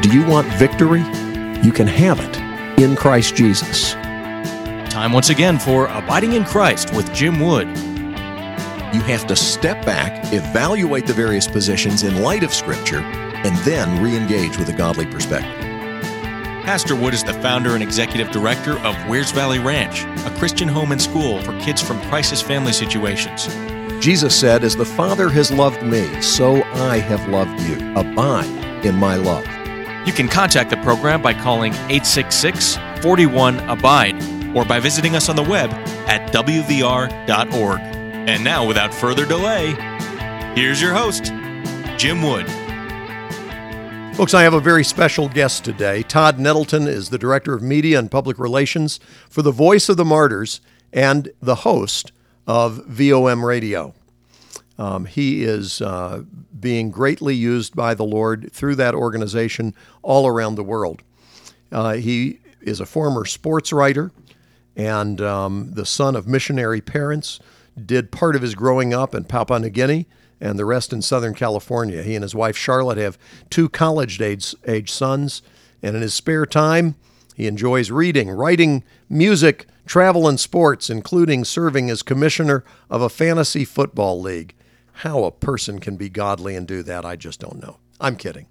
Do you want victory? You can have it in Christ Jesus. Time once again for Abiding in Christ with Jim Wood. You have to step back, evaluate the various positions in light of Scripture, and then re-engage with a godly perspective. Pastor Wood is the founder and executive director of Wears Valley Ranch, a Christian home and school for kids from crisis family situations. Jesus said, "As the Father has loved me, so I have loved you. Abide in my love." You can contact the program by calling 866-41-ABIDE or by visiting us on the web at wvr.org. And now, without further delay, here's your host, Jim Wood. Folks, I have a very special guest today. Todd Nettleton is the Director of Media and Public Relations for the Voice of the Martyrs and the host of VOM Radio. He is being greatly used by the Lord through that organization all around the world. He is a former sports writer and the son of missionary parents, did part of his growing up in Papua New Guinea and the rest in Southern California. He and his wife Charlotte have 2 college-age sons, and in his spare time, he enjoys reading, writing, music, travel, and sports, including serving as commissioner of a fantasy football league. How a person can be godly and do that, I just don't know. I'm kidding.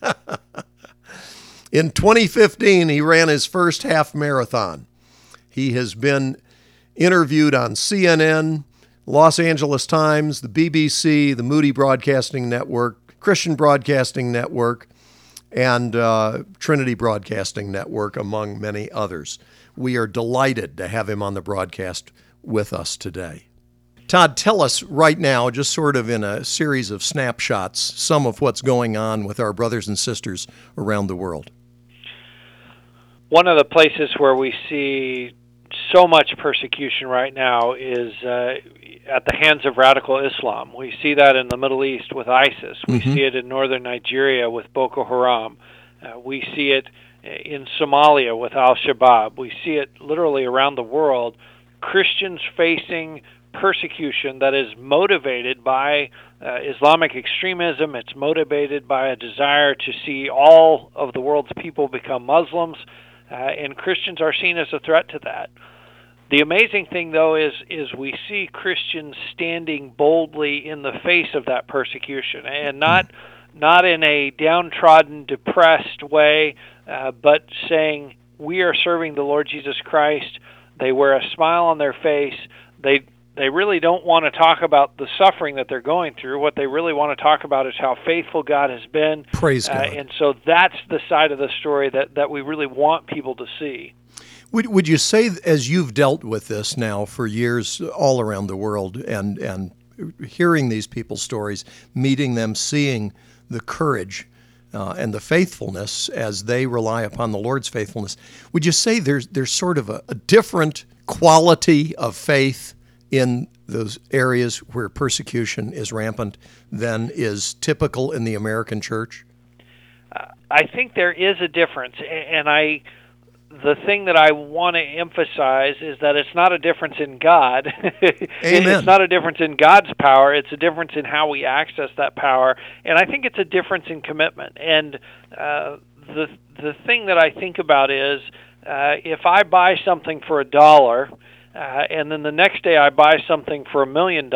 In 2015, he ran his first half marathon. He has been interviewed on CNN, Los Angeles Times, the BBC, the Moody Broadcasting Network, Christian Broadcasting Network, and Trinity Broadcasting Network, among many others. We are delighted to have him on the broadcast with us today. Todd, tell us right now, just sort of in a series of snapshots, some of what's going on with our brothers and sisters around the world. One of the places where we see so much persecution right now is at the hands of radical Islam. We see that in the Middle East with ISIS. We see it in northern Nigeria with Boko Haram. We see it in Somalia with Al-Shabaab. We see it literally around the world. Christians facing persecution that is motivated by Islamic extremism. It's motivated by a desire to see all of the world's people become Muslims, and Christians are seen as a threat to that. The amazing thing, though, is we see Christians standing boldly in the face of that persecution, and not in a downtrodden, depressed way, but saying, we are serving the Lord Jesus Christ. They wear a smile on their face. They really don't want to talk about the suffering that they're going through. What they really want to talk about is how faithful God has been. Praise God. And so that's the side of the story that we really want people to see. Would you say, as you've dealt with this now for years all around the world and hearing these people's stories, meeting them, seeing the courage and the faithfulness as they rely upon the Lord's faithfulness, would you say there's sort of a different quality of faith in those areas where persecution is rampant than is typical in the American church? I think there is a difference, and the thing that I want to emphasize is that it's not a difference in God. Amen. It's not a difference in God's power. It's a difference in how we access that power. And I think it's a difference in commitment. And the thing that I think about is if I buy something for $1, and then the next day I buy something for $1 million,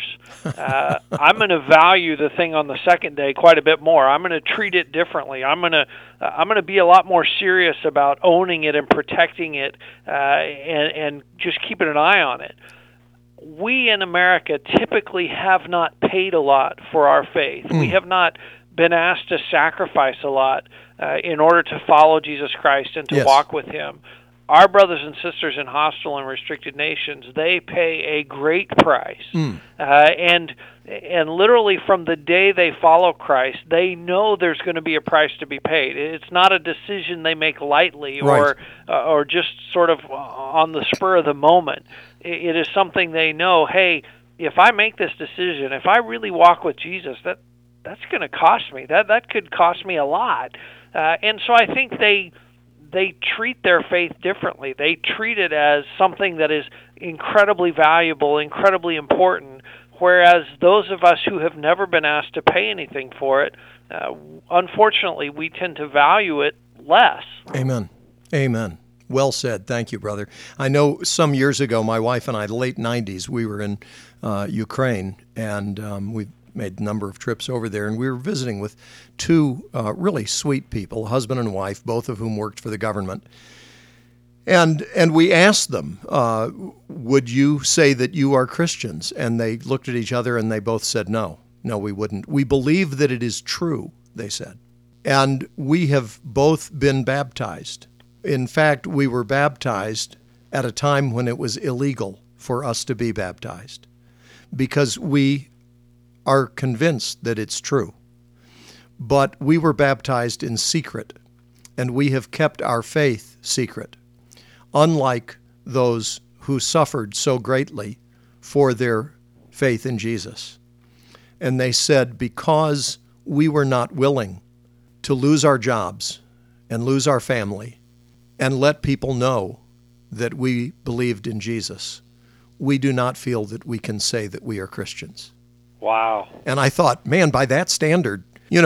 I'm going to value the thing on the second day quite a bit more. I'm going to treat it differently. I'm going to be a lot more serious about owning it and protecting it, and just keeping an eye on it. We in America typically have not paid a lot for our faith. We have not been asked to sacrifice a lot in order to follow Jesus Christ and to walk with Him. Our brothers and sisters in hostile and restricted nations, they pay a great price. And literally from the day they follow Christ, they know there's going to be a price to be paid. It's not a decision they make lightly or just sort of on the spur of the moment. It is something they know, hey, if I make this decision, if I really walk with Jesus, that's going to cost me. That could cost me a lot. And so I think they treat their faith differently. They treat it as something that is incredibly valuable, incredibly important, whereas those of us who have never been asked to pay anything for it, unfortunately, we tend to value it less. Amen. Amen. Well said. Thank you, brother. I know some years ago, my wife and I, the late 90s, we were in Ukraine, and we made a number of trips over there, and we were visiting with two really sweet people, husband and wife, both of whom worked for the government. And we asked them, would you say that you are Christians? And they looked at each other and they both said, no, we wouldn't. We believe that it is true, they said. And we have both been baptized. In fact, we were baptized at a time when it was illegal for us to be baptized because we are convinced that it's true. But we were baptized in secret, and we have kept our faith secret, unlike those who suffered so greatly for their faith in Jesus. And they said, because we were not willing to lose our jobs and lose our family and let people know that we believed in Jesus, we do not feel that we can say that we are Christians. Wow. And I thought, man, by that standard,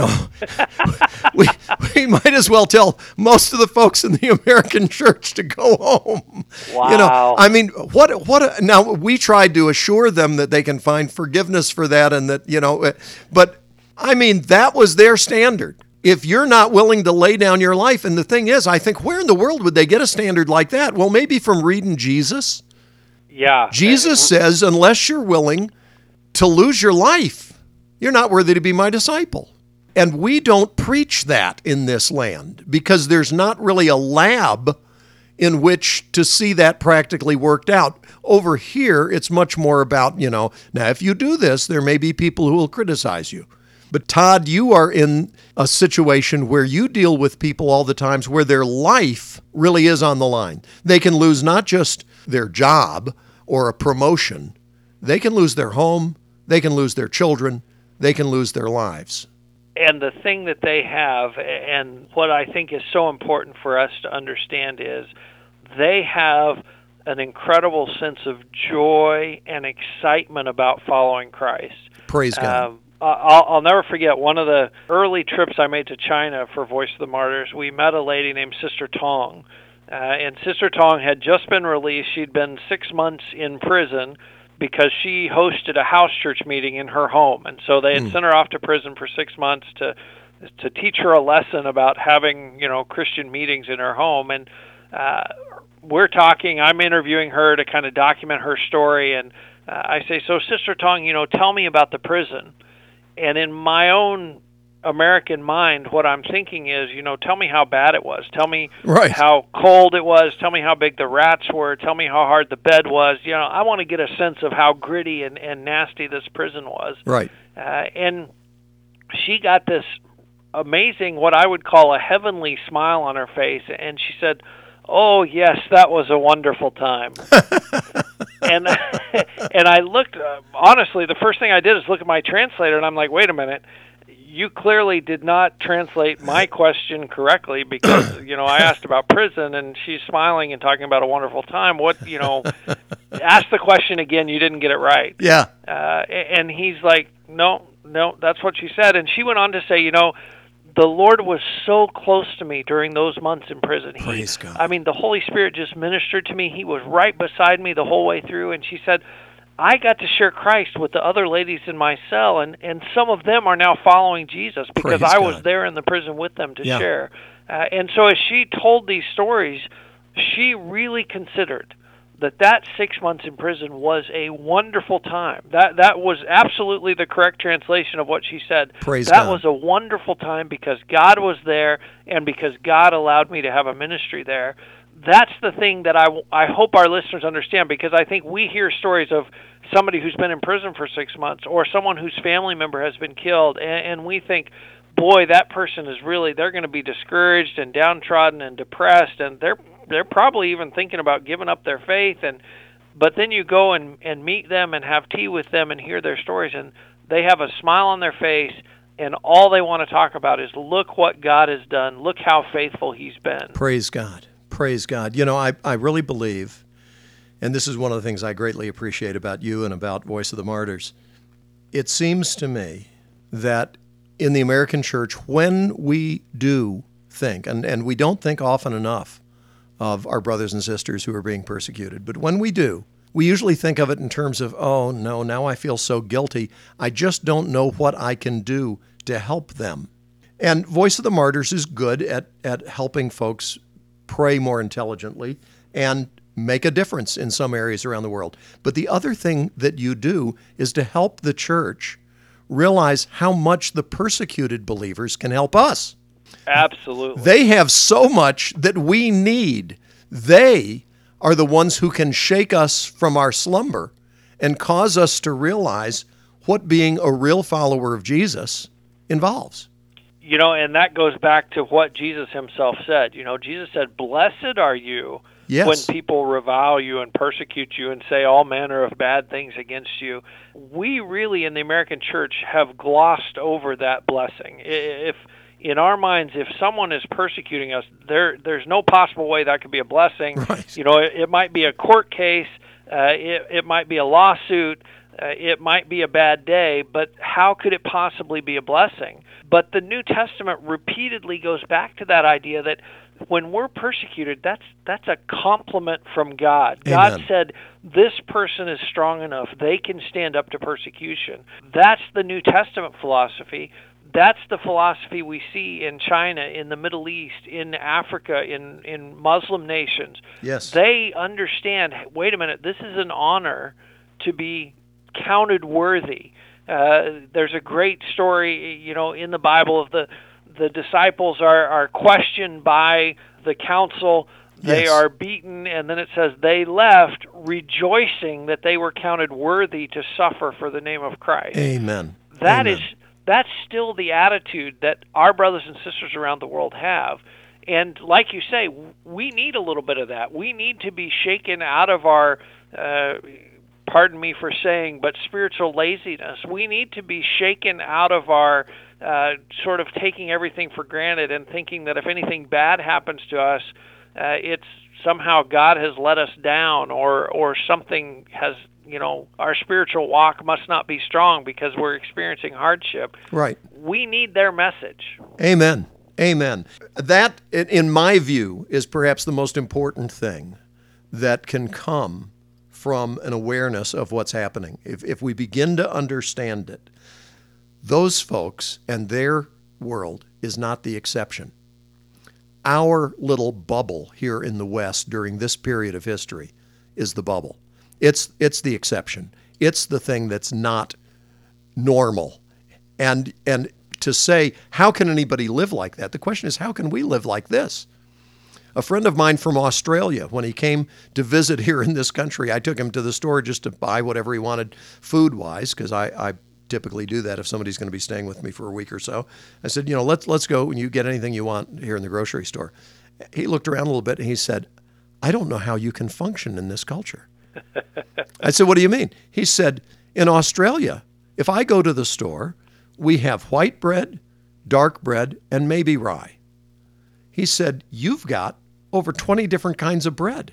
we might as well tell most of the folks in the American church to go home. Wow. I mean, now we tried to assure them that they can find forgiveness for that and that, but I mean, that was their standard. If you're not willing to lay down your life, and the thing is, I think, where in the world would they get a standard like that? Well, maybe from reading Jesus. Yeah. Jesus says, unless you're willing to lose your life, you're not worthy to be my disciple. And we don't preach that in this land because there's not really a lab in which to see that practically worked out. Over here, it's much more about, now if you do this, there may be people who will criticize you. But Todd, you are in a situation where you deal with people all the times where their life really is on the line. They can lose not just their job or a promotion. They can lose their home. They can lose their children. They can lose their lives. And the thing that they have, and what I think is so important for us to understand, is they have an incredible sense of joy and excitement about following Christ. Praise God. I'll never forget one of the early trips I made to China for Voice of the Martyrs. We met a lady named Sister Tong. And Sister Tong had just been released. She'd been 6 months in prison because she hosted a house church meeting in her home. And so they had sent her off to prison for 6 months to teach her a lesson about having, Christian meetings in her home. And we're talking, I'm interviewing her to kind of document her story. And I say, so Sister Tong, tell me about the prison. And in my own American mind, what I'm thinking is, tell me how bad it was. Tell me how cold it was. Tell me how big the rats were. Tell me how hard the bed was. I want to get a sense of how gritty and nasty this prison was. Right. And she got this amazing, what I would call a heavenly smile on her face. And she said, oh, yes, that was a wonderful time. And I looked, honestly, the first thing I did is look at my translator, and I'm like, wait a minute. You clearly did not translate my question correctly because, I asked about prison and she's smiling and talking about a wonderful time. Ask the question again. You didn't get it right. Yeah. And he's like, no, that's what she said. And she went on to say, the Lord was so close to me during those months in prison. Praise God. I mean, the Holy Spirit just ministered to me. He was right beside me the whole way through. And she said, I got to share Christ with the other ladies in my cell, and some of them are now following Jesus because I was there in the prison with them to share. And so as she told these stories, she really considered that 6 months in prison was a wonderful time. That was absolutely the correct translation of what she said. Praise God. God. Was a wonderful time because God was there and because God allowed me to have a ministry there. That's the thing that I hope our listeners understand, because I think we hear stories of somebody who's been in prison for 6 months or someone whose family member has been killed, and we think, boy, that person is really, they're going to be discouraged and downtrodden and depressed, and they're probably even thinking about giving up their faith. But then you go and meet them and have tea with them and hear their stories, and they have a smile on their face, and all they want to talk about is, look what God has done. Look how faithful He's been. Praise God. Praise God. I really believe, and this is one of the things I greatly appreciate about you and about Voice of the Martyrs, it seems to me that in the American church, when we do think, and we don't think often enough of our brothers and sisters who are being persecuted, but when we do, we usually think of it in terms of, oh no, now I feel so guilty. I just don't know what I can do to help them. And Voice of the Martyrs is good at helping folks pray more intelligently and make a difference in some areas around the world. But the other thing that you do is to help the church realize how much the persecuted believers can help us. Absolutely. They have so much that we need. They are the ones who can shake us from our slumber and cause us to realize what being a real follower of Jesus involves. You know, and that goes back to what Jesus himself said. You know, Jesus said, "Blessed are you when people revile you and persecute you and say all manner of bad things against you." We really, in the American church, have glossed over that blessing. If in our minds, if someone is persecuting us, there's no possible way that could be a blessing. Right. You know, it might be a court case, it might be a lawsuit, it might be a bad day, but how could it possibly be a blessing? But the New Testament repeatedly goes back to that idea that when we're persecuted, that's a compliment from God. Amen. God said, this person is strong enough, they can stand up to persecution. That's the New Testament philosophy. That's the philosophy we see in China, in the Middle East, in Africa, in Muslim nations. Yes. They understand, wait a minute, this is an honor to be counted worthy. There's a great story, you know, in the Bible of the disciples are questioned by the council. They Yes. are beaten, and then it says they left rejoicing that they were counted worthy to suffer for the name of Christ. Amen. That's still the attitude that our brothers and sisters around the world have. And like you say, we need a little bit of that. We need to be shaken out of our, pardon me for saying, but spiritual laziness. We need to be shaken out of our sort of taking everything for granted and thinking that if anything bad happens to us, it's somehow God has let us down or something has, you know, our spiritual walk must not be strong because we're experiencing hardship. Right. We need their message. Amen. Amen. That, in my view, is perhaps the most important thing that can come from an awareness of what's happening. If we begin to understand it, those folks and their world is not the exception. Our little bubble here in the West during this period of history is the bubble. It's the exception. It's the thing that's not normal. And to say, how can anybody live like that? The question is, how can we live like this? A friend of mine from Australia, when he came to visit here in this country, I took him to the store just to buy whatever he wanted food-wise, because I typically do that if somebody's going to be staying with me for a week or so. I said, you know, let's go and you get anything you want here in the grocery store. He looked around a little bit and he said, I don't know how you can function in this culture. I said, what do you mean? He said, in Australia, if I go to the store, we have white bread, dark bread, and maybe rye. He said, you've got over 20 different kinds of bread.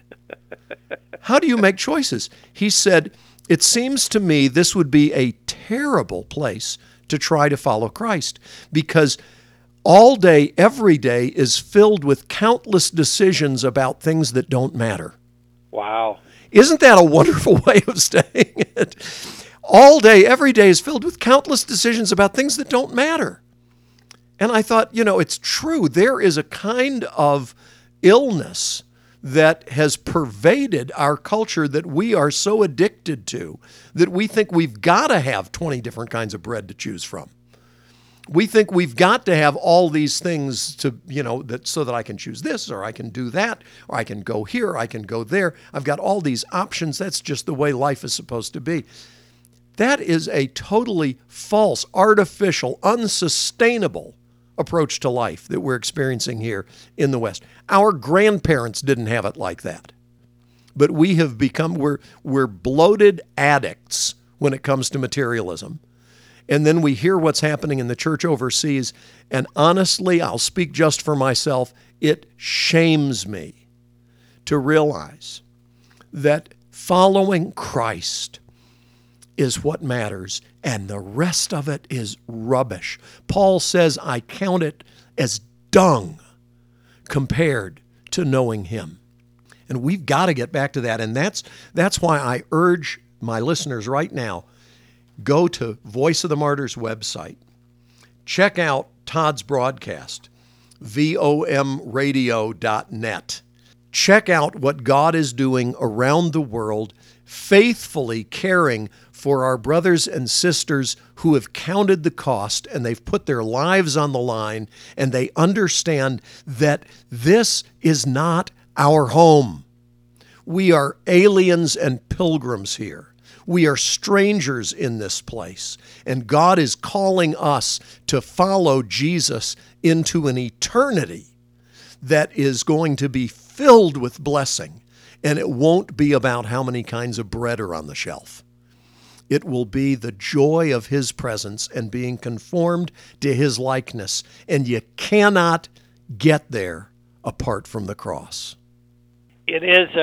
How do you make choices? He said, it seems to me this would be a terrible place to try to follow Christ because all day, every day is filled with countless decisions about things that don't matter. Wow. Isn't that a wonderful way of saying it? All day, every day is filled with countless decisions about things that don't matter. And I thought, you know, it's true. There is a kind of illness that has pervaded our culture that we are so addicted to that we think we've got to have 20 different kinds of bread to choose from. We think we've got to have all these things to, you know, that so that I can choose this or I can do that or I can go here, or I can go there. I've got all these options. That's just the way life is supposed to be. That is a totally false, artificial, unsustainable approach to life that we're experiencing here in the West. Our grandparents didn't have it like that. But we have become, we're bloated addicts when it comes to materialism. And then we hear what's happening in the church overseas, and honestly, I'll speak just for myself, it shames me to realize that following Christ is what matters, and the rest of it is rubbish. Paul says, I count it as dung compared to knowing him. And we've got to get back to that. And that's why I urge my listeners right now, go to Voice of the Martyrs website. Check out Todd's broadcast, vomradio.net. Check out what God is doing around the world, faithfully caring for our brothers and sisters who have counted the cost and they've put their lives on the line, and they understand that this is not our home. We are aliens and pilgrims here. We are strangers in this place, and God is calling us to follow Jesus into an eternity that is going to be filled with blessing, and it won't be about how many kinds of bread are on the shelf. It will be the joy of His presence and being conformed to His likeness, and you cannot get there apart from the cross. It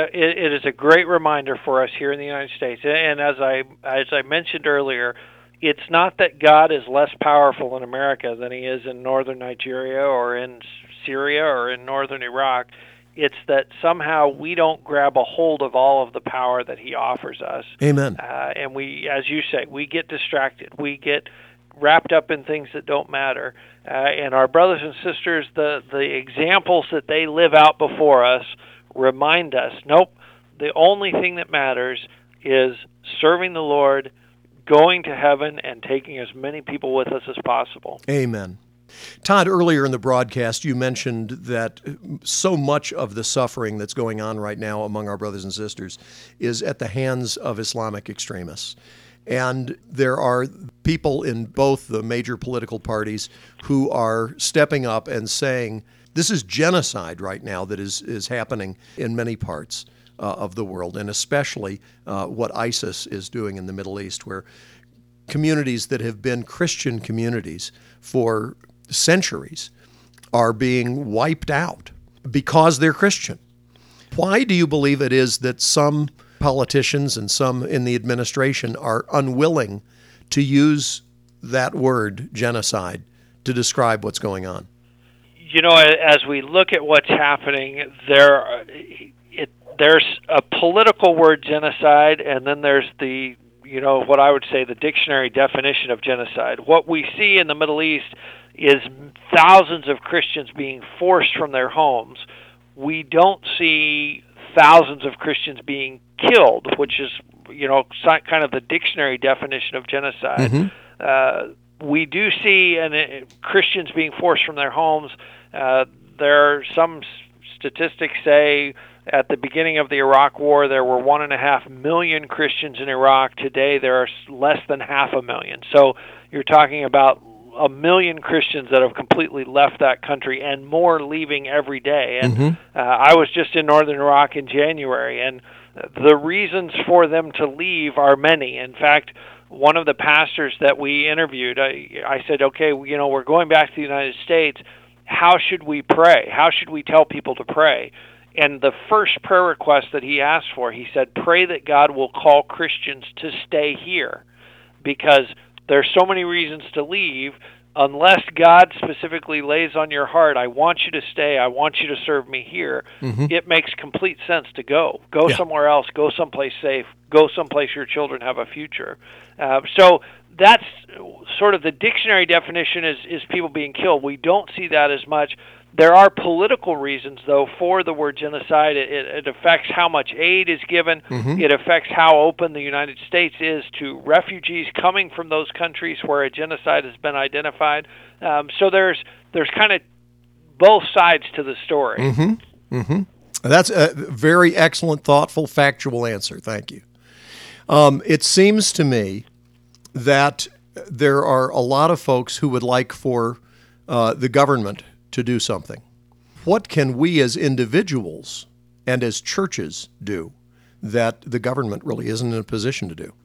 is a great reminder for us here in the United States. And as I mentioned earlier, it's not that God is less powerful in America than He is in northern Nigeria or in Syria or in northern Iraq. It's that somehow we don't grab a hold of all of the power that He offers us. Amen. And we, as you say, we get distracted. We get wrapped up in things that don't matter. And our brothers and sisters, the examples that they live out before us remind us, nope, the only thing that matters is serving the Lord, going to heaven, and taking as many people with us as possible. Amen. Todd, earlier in the broadcast, you mentioned that so much of the suffering that's going on right now among our brothers and sisters is at the hands of Islamic extremists. And there are people in both the major political parties who are stepping up and saying, this is genocide right now that is happening in many parts of the world, and especially what ISIS is doing in the Middle East, where communities that have been Christian communities for centuries are being wiped out because they're Christian. Why do you believe it is that some politicians and some in the administration are unwilling to use that word, genocide, to describe what's going on? You know, as we look at what's happening, there's a political word, genocide, and then there's the, what I would say the dictionary definition of genocide. What we see in the Middle East is thousands of Christians being forced from their homes. We don't see thousands of Christians being killed, which is, kind of the dictionary definition of genocide. Mm-hmm. We do see Christians being forced from their homes. There are some statistics say at the beginning of the Iraq War there were 1.5 million Christians in Iraq. Today there are less than 500,000. So you're talking about 1 million Christians that have completely left that country, and more leaving every day. And mm-hmm. I was just in northern Iraq in January, and the reasons for them to leave are many. In fact, one of the pastors that we interviewed, I said, okay, we're going back to the United States. How should we pray? How should we tell people to pray? And the first prayer request that he asked for, he said, pray that God will call Christians to stay here, because there's so many reasons to leave. Unless God specifically lays on your heart, I want you to stay, I want you to serve me here, mm-hmm. It makes complete sense to go. Go somewhere else, go someplace safe, go someplace your children have a future. So that's sort of the dictionary definition is people being killed. We don't see that as much. There are political reasons, though, for the word genocide. It affects how much aid is given. Mm-hmm. It affects how open the United States is to refugees coming from those countries where a genocide has been identified. So there's kind of both sides to the story. Mm-hmm. Mm-hmm. That's a very excellent, thoughtful, factual answer. Thank you. It seems to me that there are a lot of folks who would like for the government to do something. What can we as individuals and as churches do that the government really isn't in a position to do?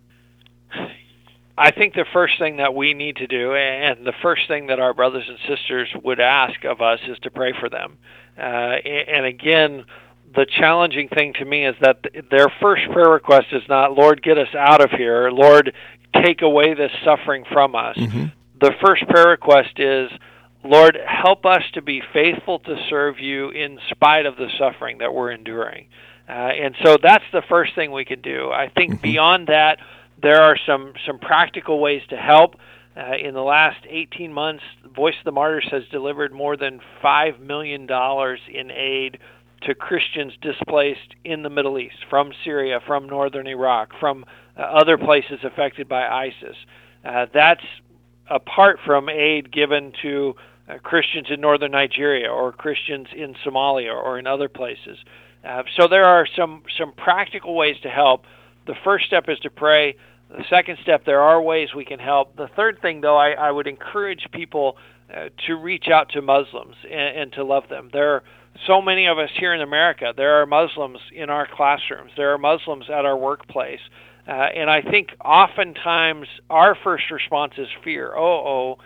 I think the first thing that we need to do, and the first thing that our brothers and sisters would ask of us, is to pray for them. And again, the challenging thing to me is that their first prayer request is not, Lord, get us out of here. Lord, take away this suffering from us. Mm-hmm. The first prayer request is, Lord, help us to be faithful to serve you in spite of the suffering that we're enduring. And so that's the first thing we can do. I think beyond that, there are some practical ways to help. In the last 18 months, Voice of the Martyrs has delivered more than $5 million in aid to Christians displaced in the Middle East, from Syria, from northern Iraq, from other places affected by ISIS. That's apart from aid given to Christians in northern Nigeria or Christians in Somalia or in other places. So there are some practical ways to help. The first step is to pray. The second step, there are ways we can help. The third thing, though, I would encourage people to reach out to Muslims and to love them. There are so many of us here in America. There are Muslims in our classrooms. There are Muslims at our workplace. And I think oftentimes our first response is fear. I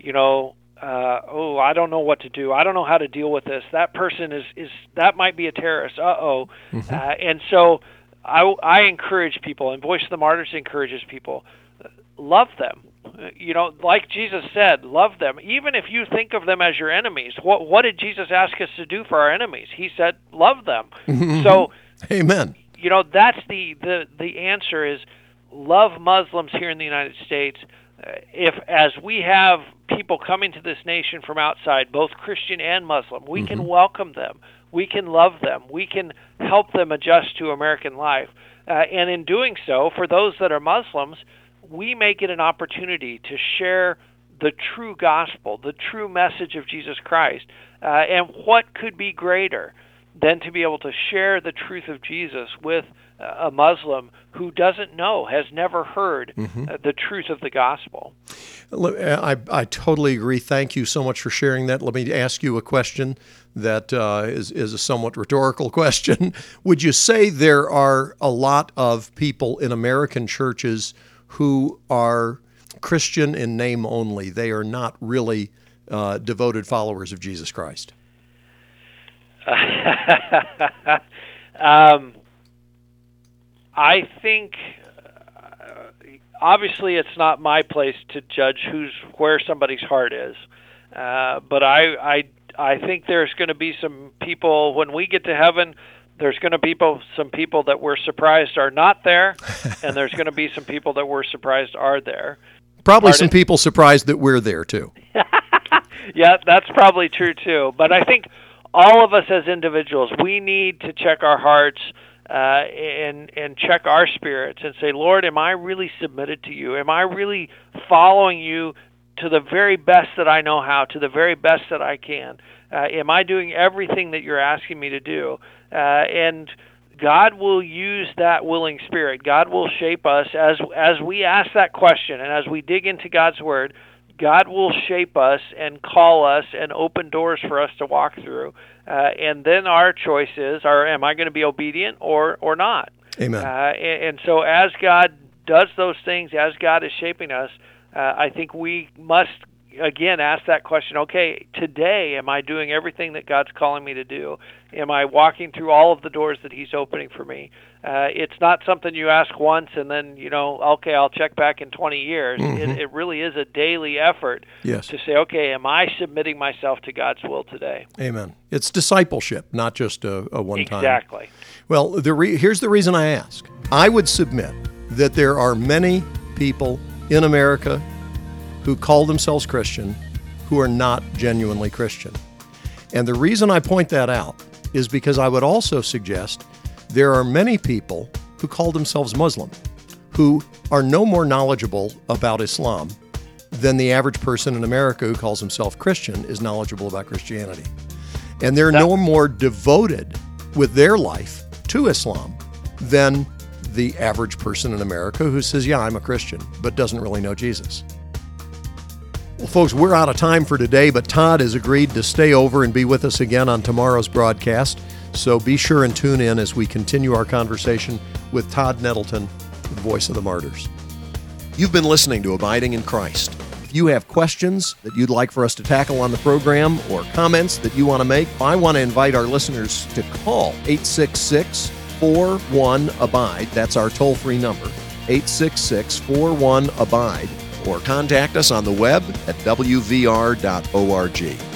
don't know what to do. I don't know how to deal with this. That person is that might be a terrorist. And so I encourage people, and Voice of the Martyrs encourages people, love them. Like Jesus said, love them. Even if you think of them as your enemies, what did Jesus ask us to do for our enemies? He said, love them. So, amen. That's the answer is love Muslims here in the United States. As we have people coming to this nation from outside, both Christian and Muslim, we can welcome them. We can love them. We can help them adjust to American life. And in doing so, for those that are Muslims, we make it an opportunity to share the true gospel, the true message of Jesus Christ. And what could be greater than to be able to share the truth of Jesus with a Muslim who doesn't know, has never heard the truth of the gospel? I totally agree. Thank you so much for sharing that. Let me ask you a question that is a somewhat rhetorical question. Would you say there are a lot of people in American churches who are Christian in name only? They are not really devoted followers of Jesus Christ? I think obviously it's not my place to judge where somebody's heart is, but I think there's going to be some people when we get to heaven. There's going to be some people that we're surprised are not there, and there's going to be some people that we're surprised are there. Probably some people surprised that we're there too. Yeah, that's probably true too. But I think all of us as individuals, we need to check our hearts and check our spirits and say, Lord, am I really submitted to you? Am I really following you to the very best that I know how, to the very best that I can? Am I doing everything that you're asking me to do? And God will use that willing spirit. God will shape us as we ask that question and as we dig into God's Word. God will shape us and call us and open doors for us to walk through. And then our choice is, am I going to be obedient or not? Amen. And so as God does those things, as God is shaping us, I think we must, again, ask that question, okay, today am I doing everything that God's calling me to do? Am I walking through all of the doors that He's opening for me? It's not something you ask once and then, okay, I'll check back in 20 years. It really is a daily effort to say, okay, am I submitting myself to God's will today? Amen. It's discipleship, not just a one-time. Exactly. Well, here's the reason I ask. I would submit that there are many people in America who call themselves Christian who are not genuinely Christian. And the reason I point that out is because I would also suggest there are many people who call themselves Muslim who are no more knowledgeable about Islam than the average person in America who calls himself Christian is knowledgeable about Christianity. And they're no more devoted with their life to Islam than the average person in America who says, yeah, I'm a Christian, but doesn't really know Jesus. Well, folks, we're out of time for today, but Todd has agreed to stay over and be with us again on tomorrow's broadcast. So be sure and tune in as we continue our conversation with Todd Nettleton, the Voice of the Martyrs. You've been listening to Abiding in Christ. If you have questions that you'd like for us to tackle on the program or comments that you want to make, I want to invite our listeners to call 866-41-ABIDE. That's our toll-free number. 866-41-ABIDE or contact us on the web at wvr.org.